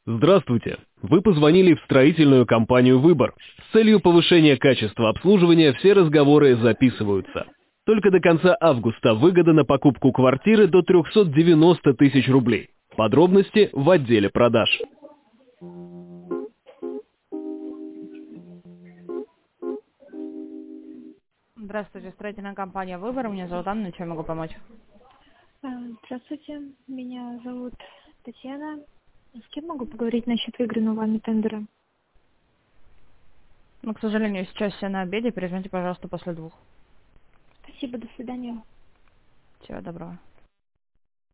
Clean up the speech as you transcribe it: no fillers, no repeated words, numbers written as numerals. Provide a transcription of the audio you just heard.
Здравствуйте! Вы позвонили в строительную компанию «Выбор». С целью повышения качества обслуживания все разговоры записываются. Только до конца августа выгода на покупку квартиры до 390 тысяч рублей. Подробности в отделе продаж. Здравствуйте, строительная компания «Выбор». Меня зовут Анна, чем могу помочь? А, Здравствуйте, меня зовут Татьяна. С кем могу поговорить насчет выигранного вами тендера? Ну, к сожалению, сейчас все на обеде. Перезвоните, пожалуйста, после 2. Спасибо, до свидания. Всего доброго.